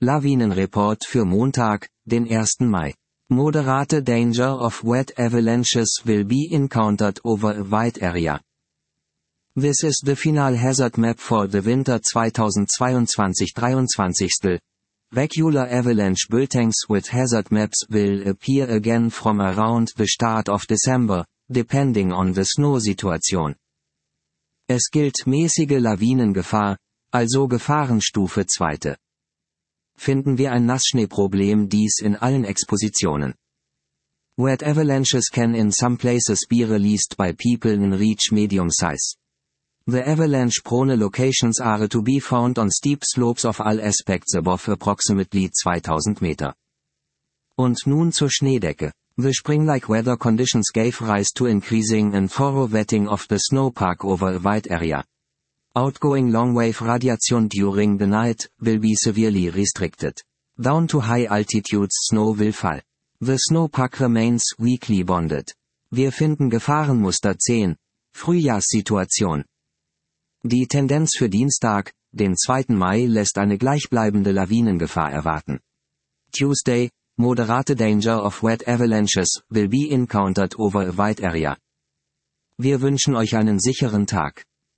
Lawinenreport für Montag, den 1. Mai. Moderate danger of wet avalanches will be encountered over a wide area. This is the final hazard map for the winter 2022-23. Regular avalanche bulletins with hazard maps will appear again from around the start of December, depending on the Snow-Situation. Es gilt mäßige Lawinengefahr, also Gefahrenstufe 2. Finden wir ein Nassschneeproblem dies in allen Expositionen. Wet avalanches can in some places be released by people in reach medium size. The avalanche-prone locations are to be found on steep slopes of all aspects above approximately 2000 Meter. Und nun zur Schneedecke. The spring-like weather conditions gave rise to increasing and thorough wetting of the snowpack over a wide area. Outgoing long-wave radiation during the night will be severely restricted. Down to high altitudes snow will fall. The snowpack remains weakly bonded. Wir finden Gefahrenmuster 10. Frühjahrssituation. Die Tendenz für Dienstag, den 2. Mai lässt eine gleichbleibende Lawinengefahr erwarten. Tuesday, moderate danger of wet avalanches will be encountered over a wide area. Wir wünschen euch einen sicheren Tag.